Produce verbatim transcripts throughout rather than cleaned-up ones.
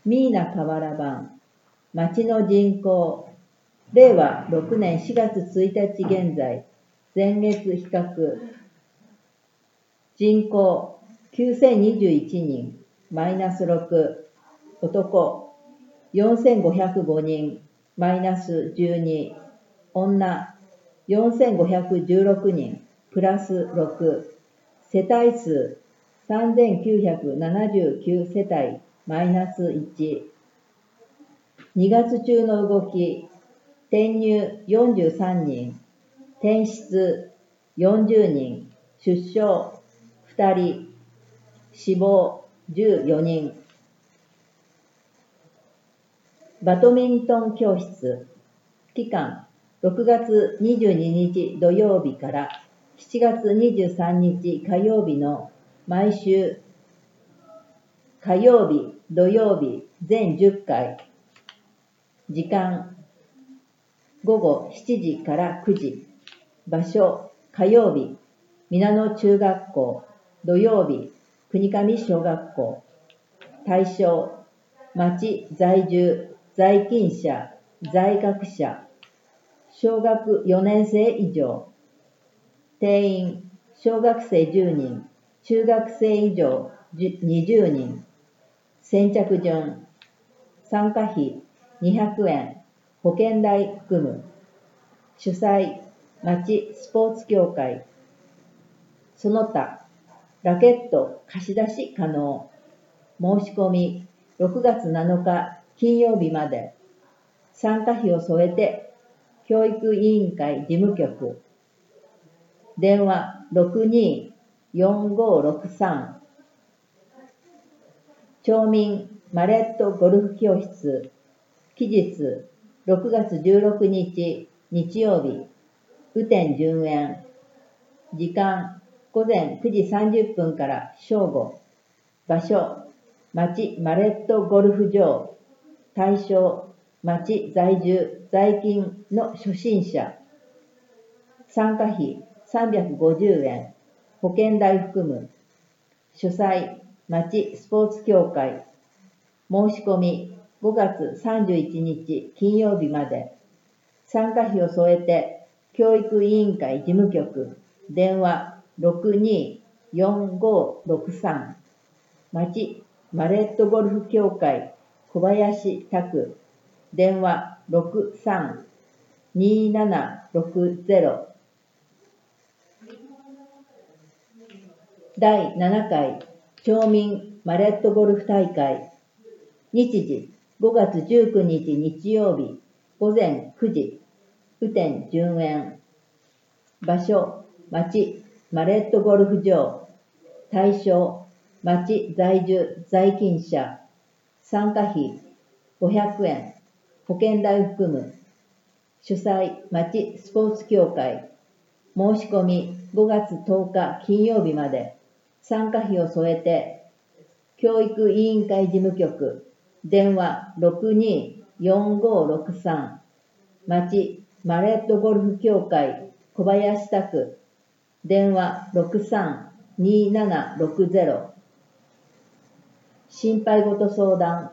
ミーナ河原版、町の人口、れいわろくねんしがつついたち現在、前月比較、人口きゅうせんにじゅういちにん、マイナスろく、男よんせんごひゃくごにん、マイナスじゅうに、女よんせんごひゃくじゅうろくにん、プラスろく、世帯数さんぜんきゅうひゃくななじゅうきゅう世帯、マイナスいち、にがつ中の動き、転入よんじゅうさんにん、転出よんじゅうにん、出生ふたり、死亡じゅうよにん。バドミントン教室、期間ろくがつにじゅうににち土曜日からしちがつにじゅうさんにち火曜日の毎週火曜日、土曜日全じゅっかい。時間ごごしちじからくじ。場所火曜日、皆野中学校、土曜日、国上小学校。対象町在住、在勤者、在学者、小学よねん生以上。定員小学生じゅうにん、中学生以上にじゅうにん。先着順、参加費にひゃくえん、保険代含む。主催町スポーツ協会。その他ラケット貸し出し可能。申し込みろくがつなのか金曜日まで。参加費を添えて教育委員会事務局。電話ろくによんごろくさん。町民マレットゴルフ教室。期日ろくがつじゅうろくにち日曜日。雨天順延。時間ごぜんくじさんじゅっぷんから正午。場所町マレットゴルフ場。対象町在住在勤の初心者。参加費さんびゃくごじゅうえん、保険代含む。主催町スポーツ協会。申し込みごがつさんじゅういちにち金曜日まで。参加費を添えて教育委員会事務局。電話ろくによんごろくさん。町マレットゴルフ協会小林拓。電話ろくさんにななろくゼロ。だいななかい町民マレットゴルフ大会。日時ごがつじゅうくにち日曜日ごぜんくじ。雨天順延。場所町マレットゴルフ場。対象町在住在勤者。参加費ごひゃくえん、保険代含む。主催町スポーツ協会。申し込みごがつとおか金曜日まで。参加費を添えて教育委員会事務局。電話ろくによんごろくさん。町マレットゴルフ協会小林拓。電話ろくさんにななろくゼロ。心配事相談。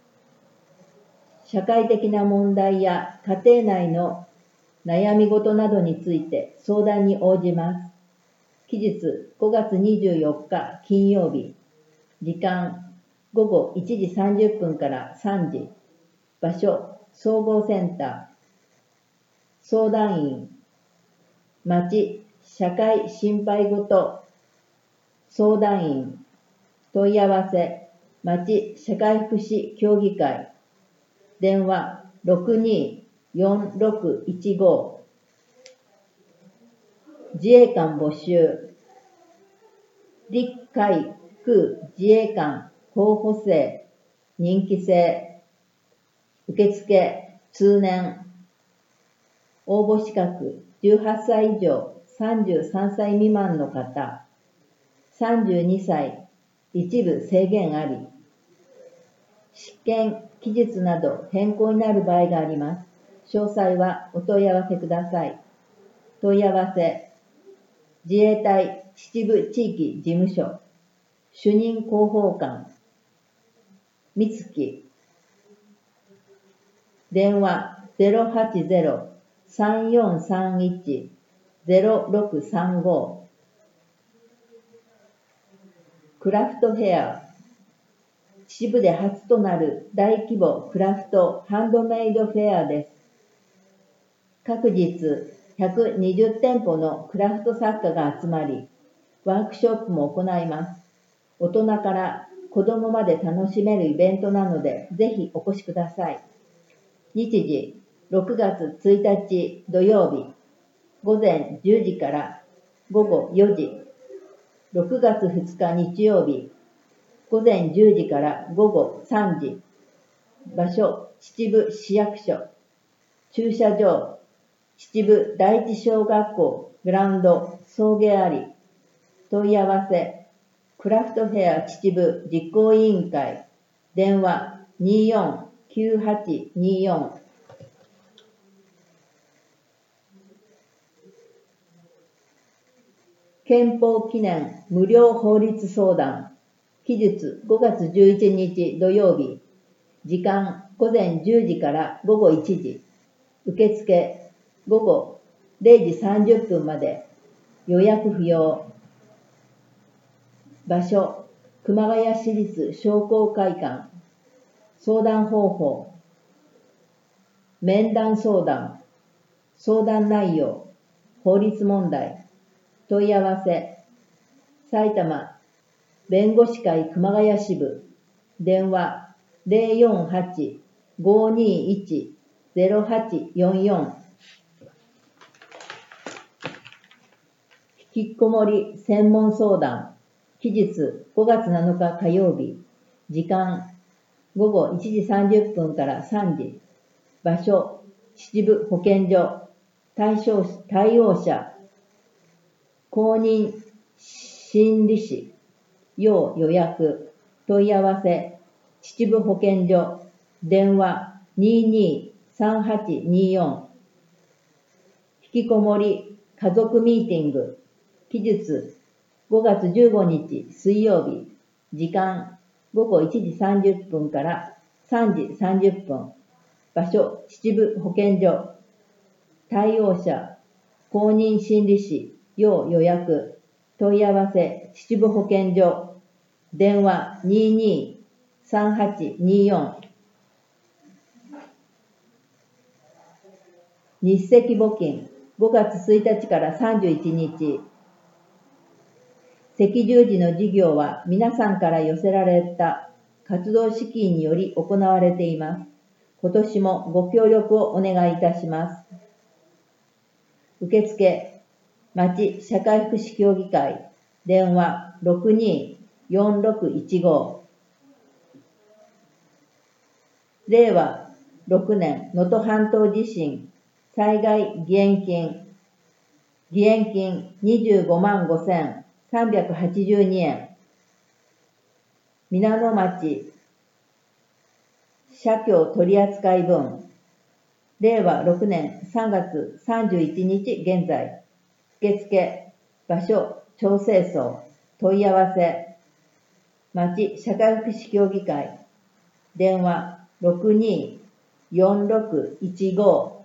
社会的な問題や家庭内の悩み事などについて相談に応じます。期日ごがつにじゅうよっか金曜日。時間ごごいちじさんじゅっぷんからさんじ。場所総合センター。相談員町社会心配事相談員。問い合わせ町社会福祉協議会。電話ろくによんろくいちご。自衛官募集。陸海空自衛官候補生任期制。受付通年。応募資格じゅうはっさい以上さんじゅうさんさい未満の方。さんじゅうにさい一部制限あり。試験期日など変更になる場合があります。詳細はお問い合わせください。問い合わせ自衛隊秩父地域事務所主任広報官美月電話 ゼロはちゼロ さんよんさんいち ゼロろくさんご。クラフトフェア。秩父で初となる大規模クラフトハンドメイドフェアです。各日ひゃくにじゅってんぽのクラフト作家が集まり、ワークショップも行います。大人から子供まで楽しめるイベントなので、ぜひお越しください。日時、ろくがつついたち土曜日、午前じゅうじから午後よじ。ろくがつふつか日曜日、午前じゅうじから午後さんじ。場所、秩父市役所。駐車場、秩父第一小学校グラウンド送迎あり。問い合わせ、クラフトフェア秩父実行委員会。電話 にーよんきゅうはちにーよん。憲法記念無料法律相談。期日ごがつじゅういちにち土曜日。時間午前じゅうじから午後いちじ。受付午後れいじさんじゅっぷんまで。予約不要。場所、熊谷市立商工会館。相談方法、面談相談。相談内容、法律問題。問い合わせ、埼玉弁護士会熊谷支部。電話 ゼロよんはち ごーにーいち ゼロはちよんよん。引きこもり専門相談。期日ごがつなのか火曜日。時間午後いちじさんじゅっぷんからさんじ。場所秩父保健所。対象対応者公認心理師。要予約。問い合わせ秩父保健所。電話 にーにーさんはちにーよん。引きこもり家族ミーティング。期日ごがつじゅうごにち水曜日。時間午後いちじさんじゅっぷんからさんじさんじゅっぷん。場所秩父保健所。対応者公認心理師。要予約。問い合わせ秩父保健所。電話 にーにーさんはちにーよん。日赤募金ごがつついたちからさんじゅういちにち。赤十字の事業は皆さんから寄せられた活動資金により行われています。今年もご協力をお願いいたします。受付、町社会福祉協議会。電話 ろくにーよんろくいちご。れいわろくねん能登半島地震災害義援金。義援金にじゅうごまんごせんさんびゃくはちじゅうにえん。皆野町社協取扱分。れいわろくねんさんがつさんじゅういちにち現在。受付、場所、調整層。問い合わせ、町社会福祉協議会。電話ろくにーよんろくいちご。